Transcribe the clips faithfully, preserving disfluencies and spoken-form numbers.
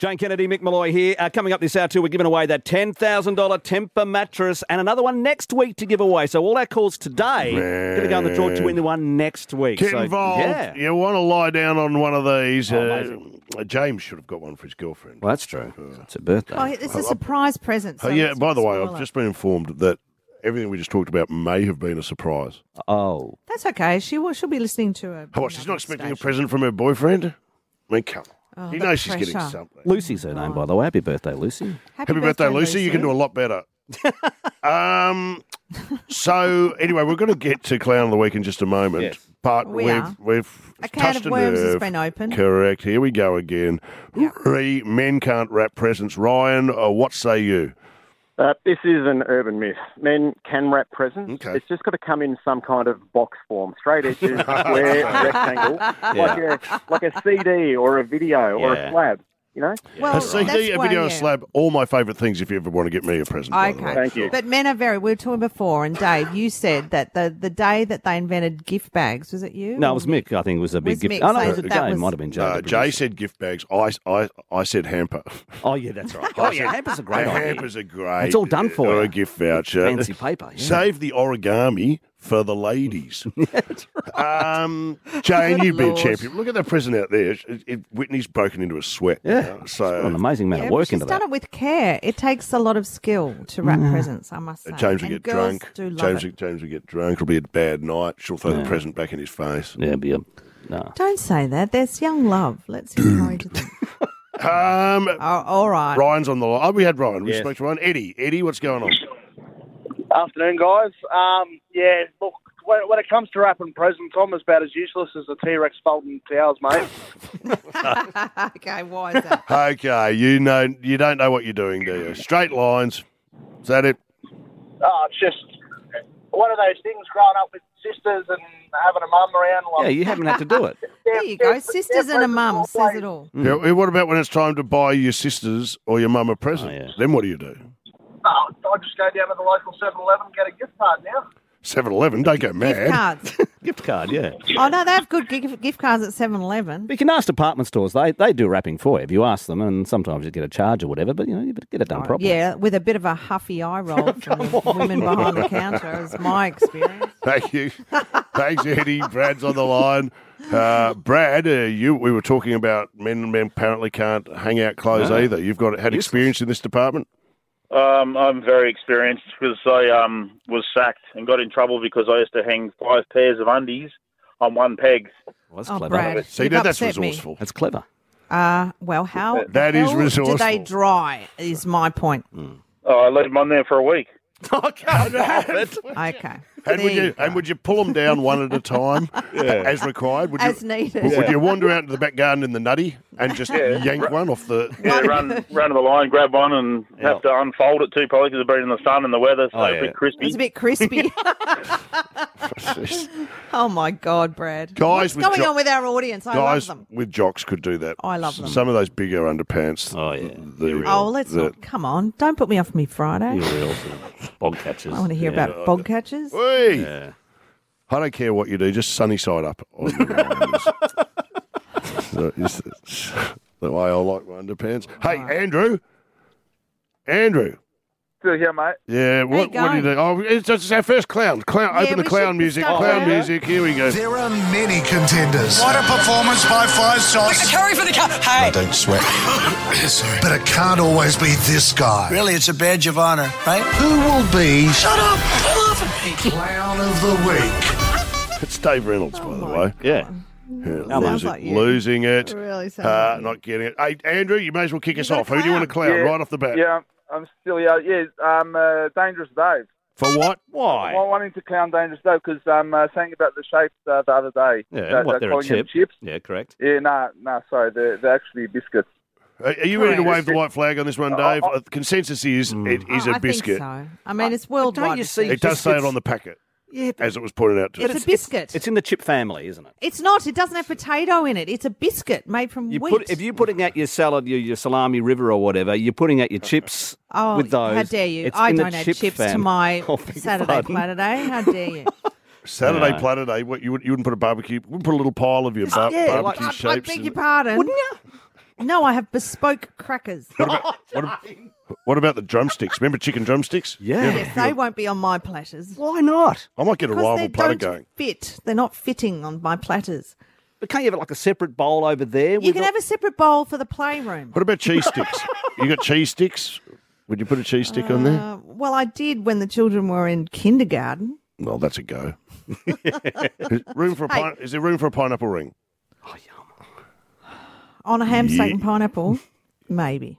Jane Kennedy, Mick Malloy here. Uh, coming up this hour too, we're giving away that ten thousand dollars Tempur mattress and another one next week to give away. So all our calls today are going to go on the draw to win the one next week. Get so, involved. Yeah. You want to lie down on one of these. Oh, uh, James should have got one for his girlfriend. Well, that's true. It's a birthday. Oh, it's a surprise present. So Oh, yeah, let's by the way, spoil I've it. just been informed that everything we just talked about may have been a surprise. Oh. That's okay. She will. She'll be listening to a. Oh, what, she's not expecting station. a present from her boyfriend? I mean, come on. Oh, you the know she's getting pressure. something. Lucy's her name, by the way. Happy birthday, Lucy. Happy, birthday, Lucy. You can do a lot better. um. So, anyway, we're going to get to Clown of the Week in just a moment. Yes. But We we've, are. we've A can touched of a worms has nerve. been opened. Correct. Here we go again. Yeah. Re, men can't wrap presents. Ryan, uh, what say you? Uh, this is an urban myth. Men can wrap presents. Okay. It's just got to come in some kind of box form, straight edges, square, rectangle, like a like a C D or a video or Yeah. a slab. You know. Well, A C D, that's a one, video, a yeah. slab, all my favourite things if you ever want to get me a present. by the way. Okay. Thank you. But men are very. We were talking before, and Dave, you said that the, the day that they invented gift bags, was it you? No, or it was Mick. I think it was a big Was gift. Mick Oh, no, saying it that was- that Jane was- might have been Jane. Uh, the Jay producer. said gift bags. I, I, I said hamper. Oh, yeah, that's right. Oh, yeah, hampers are great. A idea. hampers are great. It's all done for Or you. a gift voucher. Fancy paper. Yeah. Save the origami for the ladies. That's right. Um, Jane, you've been Lord. champion. Look at that present out there. It, it, Whitney's broken into a sweat. Yeah. Uh, so An amazing amount Yeah, of but work she's into done that. it with care. It takes a lot of skill to wrap presents, I must say. Uh, James will And get girls drunk. Do love James, it. will- James will get drunk. It'll be a bad night. She'll throw the Yeah. present back in his face. Yeah, be a, no. Don't say that. There's young love. Let's encourage them. Um, Oh, all right. Ryan's on the line. Oh, we had Ryan. We Yes. spoke to Ryan. Eddie. Eddie, what's going on? Afternoon, guys. Um, yeah, look, when, when it comes to wrapping presents, I'm about as useless as a T-Rex folding towels, mate. Okay, why is that? Okay, you know you don't know what you're doing, do you? Straight lines. Is that it? Oh, it's just one of those things growing up with sisters and having a mum around. Like, Yeah, you haven't had to do it. There you go. Sisters and a mum says it all. Yeah, well, what about when it's time to buy your sisters or your mum a present? Oh, yeah. Then what do you do? Oh, I just go down to the local seven eleven and get a gift card now. seven eleven, don't go Gift mad. cards. Gift card, yeah. Oh, no, they have good gift, gift cards at seven eleven. You can ask department stores. They they do wrapping for you if you ask them, and sometimes you get a charge or whatever, but, you know, you better get it done properly. Yeah, with a bit of a huffy eye roll from the women behind the counter is my experience. Thank you. Thanks, Eddie. Brad's on the line. Uh, Brad, uh, you we were talking about men men apparently can't hang out clothes No. either. You've got had Useless. experience in this department? Um, I'm very experienced because I um, was sacked and got in trouble because I used to hang five pairs of undies on one peg. Well, that's Oh, clever. Brad, See, you've now that's upset me. resourceful. That's clever. Uh, well, how That the is hell do resourceful. they dry is my point. Oh, I left them on there for a week. Oh, can't off it. Okay. And would There you and would you pull them down one at a time as required? Would you, As needed. Would you wander out into the back garden in the nutty and just yank one off the? Yeah, run run to the line, grab one, and have to unfold it too, probably because it's been in the sun and the weather, so Oh, it's yeah. a bit crispy. It's a bit crispy. Oh, my God, Brad. Guys What's with going jo- on with our audience? I Guys love them. with jocks could do that. I love them. Some of those bigger underpants. Oh, yeah. the- Oh, let's the- not. Come on. Don't put me off me Friday. You real sort of bog catchers. I want to hear Yeah. about bog catchers. Hey, Yeah. I don't care what you do, just sunny side up. On the lines. It's- it's the way I like my underpants. Hey, Andrew. Andrew. Still here, mate. Yeah, what, what do you do? Oh, it's, it's our first clown. Clown. Yeah, Open the we clown should music. start Clown there. music. Here we go. There are many contenders. What a performance by Five Sauce. Curry for the car. Hey. don't sweat. Sorry. But it can't always be this guy. Really, it's a badge of honor, right? Who will be Shut up. I love it. Clown of the Week? It's Dave Reynolds, by the way. Yeah. Yeah, Sounds losing, like you. losing it. It really sounds uh, like you. not getting it. Hey, Andrew, you may as well kick us got a off. Who do you want to clown Yeah. right off the bat? Yeah, I'm still here. Yeah, um, uh, Dangerous Dave. For what? Why? I wanted to clown Dangerous Dave because um, uh, saying about the shapes uh, the other day. Yeah, Uh, what, they're a calling them chip? chips. Yeah, correct. Yeah, no, no, sorry, they're, they're actually biscuits. Are are you ready to Correct. wave the white flag on this one, Dave? Uh, consensus is it is Oh, a I biscuit. think so. I mean, it's worldwide. don't you see- It does say it Biscuits- on the packet, Yeah, but as it was pointed out to It's us. a biscuit. it's in the chip family, isn't it? It's not. It doesn't have potato in it. It's a biscuit made from You wheat. put if you're putting out your salad, your, your salami river or whatever, you're putting out your chips oh, with those. how dare you? It's I in the don't add chip chips to fam- my Oh, beg your Saturday pardon. platter day. How dare you? Saturday No. platter day. What you, would, you wouldn't put a barbecue? You wouldn't put a little pile of your bar- yeah, like- barbecue I, I shapes. beg in your it? pardon. Wouldn't you? No, I have bespoke crackers. What about, what, ab- what about the drumsticks? Remember chicken drumsticks? Yeah. Yes, they won't be on my platters. Why not? I might get a Because rival they platter don't going. fit. They're not fitting on my platters. But can't you have like a separate bowl over there? You with can all- have a separate bowl for the playroom. What about cheese sticks? You got cheese sticks? Would you put a cheese stick on there? Uh, well, I did when the children were in kindergarten. Well, that's a go. is, room for a Hey. pine- is there room for a pineapple ring? On a ham, steak Yeah. and pineapple, maybe.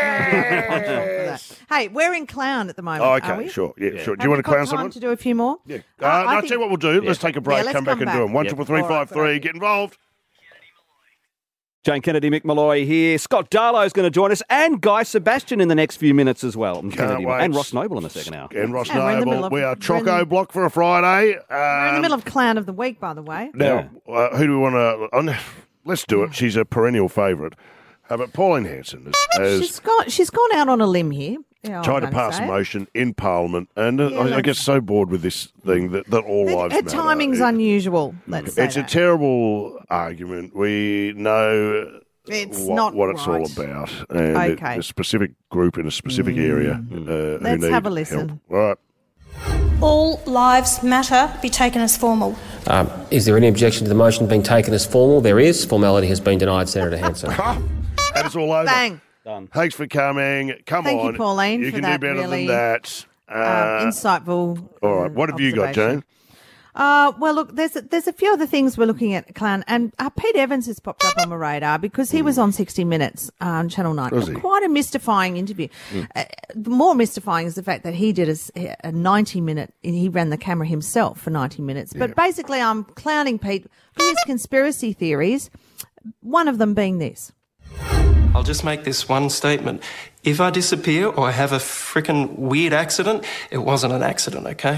Yeah. Hey, we're in clown at the moment, Oh, are okay, we? sure. Yeah, sure. Do Have you want we to clown got time someone? to do a few more? Yeah. Uh, Uh, I no, I'll think- tell you what we'll do. Let's take a break, Yeah, let's come back come and do back. them. One, Yep. triple three, All right, five, three. great. Get involved. Jane Kennedy, Mick Malloy here. Scott Darlow's going to join us, and Guy Sebastian in the next few minutes as well. And, Can't Kennedy- wait. and Ross Noble in the second hour. And Ross And we're in the middle Noble. of- We are we're in Choco the- Block for a Friday. We're in the Um, middle of clown of the week, by the way. Now, uh, who do we want to... Let's do it. She's a perennial favourite. How about Pauline Hanson has, She's gone. She's gone out on a limb here. Yeah, I'm tried to going pass a say it. motion in Parliament, and uh, Yeah, I, I let's- get so bored with this thing that, that all Her, lives her matter. timing's It- unusual. Let's say It's a that. terrible argument. We know It's what, not what it's all right. about, and it- Okay. a specific group in a specific area. Uh, who Let's need have a listen. help. All right. All lives matter be taken as formal. Um, is there any objection to the motion being taken as formal? There is. Formality has been denied, Senator Hanson. And it's all over. Bang. Done. Thanks for coming. Come Thank you, on. Pauline, You for can that do better really, than that. Um, Uh, insightful. all right. uh, What have you got, observation. Jane? Uh, well, look, there's a, there's a few other things we're looking at, Clan, and uh, Pete Evans has popped up on my radar because he was on sixty minutes on Channel nine. Was he? Quite a mystifying interview. Uh, the more mystifying is the fact that he did a, s- a ninety minute, he ran the camera himself for ninety minutes. But basically, I'm clowning Pete for his conspiracy theories, one of them being this. I'll just make this one statement. If I disappear or have a frickin' weird accident, it wasn't an accident, okay?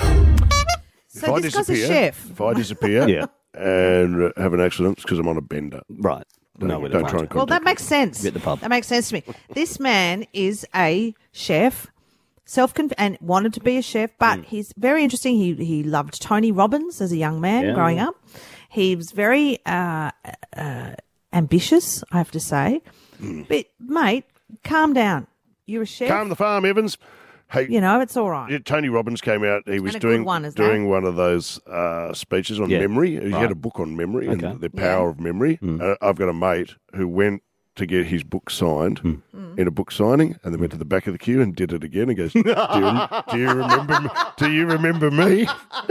So if I this guy's a disappear, chef. if I disappear Yeah. and uh, have an accident, it's because I'm on a bender. Right. No, we don't don't try want and to. Well, that contact makes sense. Be at the pub. That makes sense to me. This man is a chef, self and wanted to be a chef, but Mm. he's very interesting. He he loved Tony Robbins as a young man Yeah. growing up. He was very uh, uh, ambitious, I have to say. But mate, calm down. You're a chef. Calm the farm, Evans. Hey, you know, it's all right. yeah, Tony Robbins came out. He was And a good doing one, is doing one of those uh, speeches on Yeah. memory. He Right. had a book on memory Okay. and the power of memory. Mm. Uh, I've got a mate who went to get his book signed Mm. in a book signing, and then went to the back of the queue and did it again. And goes, "Do you, do you remember? Me? Do you remember me?"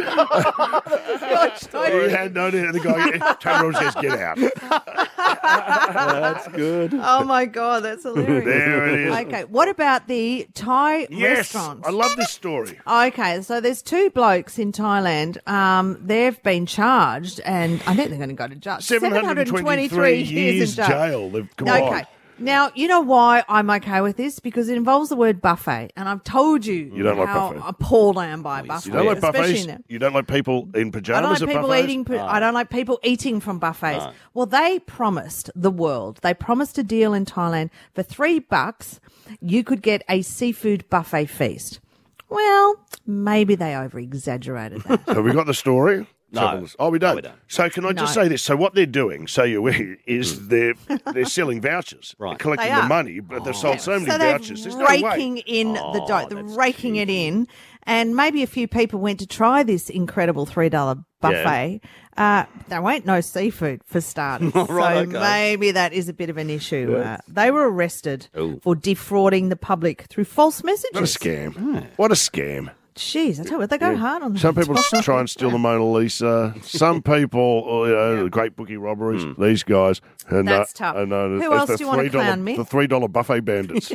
He had no idea. The guy, Tony Robbins says, "Get out." That's good. Oh my God, that's hilarious. There it is. Okay, what about the Thai Yes, restaurant? I love this story. Okay, so there's two blokes in Thailand. Um, they've been charged, and I think they're going to go to jail. seven hundred twenty-three years in jail. They've- Come okay. on. Now, you know why I'm okay with this? Because it involves the word buffet. And I've told you, You don't like how buffet. appalled I am by buffet. You don't like especially buffets? now. You don't like people in I don't pajamas like at people buffets? eating. I don't like people eating from buffets. Well, they promised the world. They promised a deal in Thailand for three bucks. You could get a seafood buffet feast. Well, maybe they over exaggerated that. Have we got the story? No. Oh, we don't. No, we don't. So can I just No. say this? So what they're doing, so you is they're they're selling vouchers, Right. they're collecting They the are. money, but they've sold so many so they're vouchers. There's no way. raking in the dough. They're that's raking it in, and maybe a few people went to try this incredible three dollar buffet. Uh, there ain't no seafood for starters, Right, so okay. maybe that is a bit of an issue. Uh, they were arrested Ooh. for defrauding the public through false messages. What a scam! What a scam! Jeez, I tell you what, they go hard on that. Some people s- try and steal the Mona Lisa. Some people, oh, you know, the great bookie robberies. These guys, and, That's uh, tough. and, uh, Who it's else the do you wanna three dollar- clown me? The three dollar buffet bandits.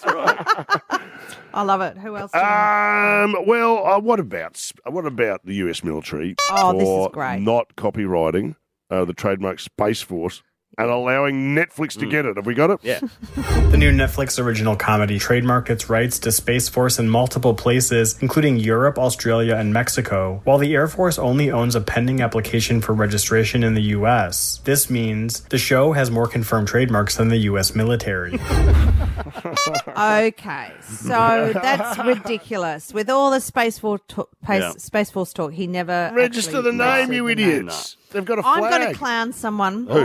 I love it. Who else? Do you want? Um, well, uh, what about s- what about the U S military Oh, for this is great. not copywriting uh, the trademark Space Force and allowing Netflix to get it? Have we got it? Yeah. The new Netflix original comedy trademarked its rights to Space Force in multiple places, including Europe, Australia, and Mexico, while the Air Force only owns a pending application for registration in the U S. This means the show has more confirmed trademarks than the U S military. Okay, so that's ridiculous. With all the Space Force, to- pace, Yeah. Space Force talk, he never Register actually the name, registered you the name. idiots. They've got a flag. I'm going to clown someone. Oh.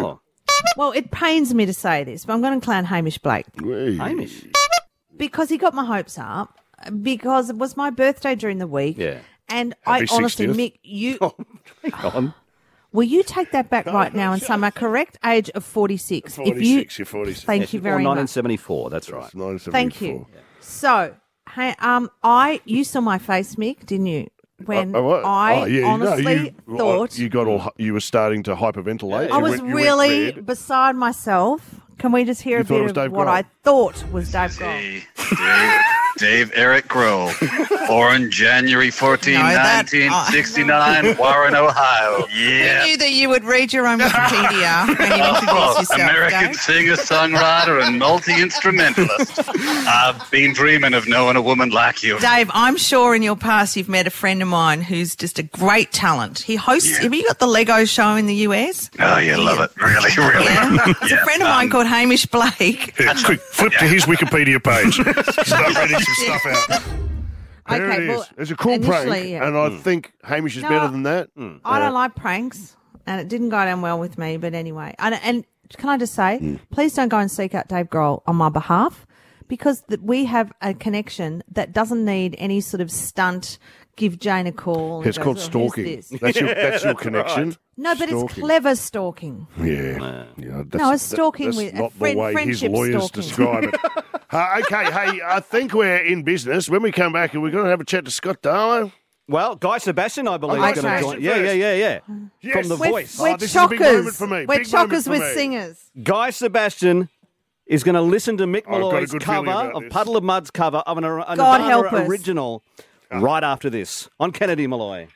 Well, it pains me to say this, but I'm going to clown Hamish Blake. Hamish? Because he got my hopes up, because it was my birthday during the week. Yeah. And Happy I honestly, sixtieth. Mick, you... Hang on. Will you take that back right now and say my correct age of forty-six? forty-six, if you, you're forty-six. Thank you very Or much. nineteen seventy-four, that's right. Thank you. So, hey, um, I you saw my face, Mick, didn't you? When Oh, what? I Oh, yeah, no, honestly you, thought you got all you were starting to hyperventilate. I You was went- you went really red. beside myself. Can we just hear You a thought it was bit of Dave what Grohl. I thought was Dave Grohl? Dave, Dave Eric Grohl, born January fourteenth, No, that- nineteen sixty-nine, Warren, Ohio. I Yeah. knew that you would read your own Wikipedia when you introduce Oh, yourself, American Dave. singer, songwriter, and multi-instrumentalist. I've been dreaming of knowing a woman like you. Dave, I'm sure in your past you've met a friend of mine who's just a great talent. He hosts, have you got the Lego show in the U S? Oh, you love it. Really, really. Yeah. There's a friend of mine called Hamish Blake. Yeah, quick, flip to his Wikipedia page. Start reading some stuff out. There Okay, it is. well, it's a cool initially, prank, yeah. and I think Hamish is No, better than that. I don't like pranks, and it didn't go down well with me. But anyway, and, and can I just say, please don't go and seek out Dave Grohl on my behalf, because th- we have a connection that doesn't need any sort of stunt. Give Jane a call. and It's goes, called "Oh, who's stalking. this?" That's your that's your connection. No, but it's Stalking. clever stalking. Yeah, yeah. That's, No, it's stalking that's with- a not friend- the way his friendship lawyers stalking. describe it. uh, okay, hey, I think we're in business. When we come back, are we going to have a chat to Scott Darlow? Well, Guy Sebastian, I believe, Oh, is going Guy to join. Sebastian Yeah, yeah, yeah, yeah. Yes. From The We're- Voice. We're Oh, this is a big moment chockers. for me. We're Big moment chockers for with me. singers. Guy Sebastian is going to listen to Mick I've got a Malloy's good feeling cover about of this. Puddle of Mud's cover of an, an God Nirvana help us. original right after this on Kennedy Malloy.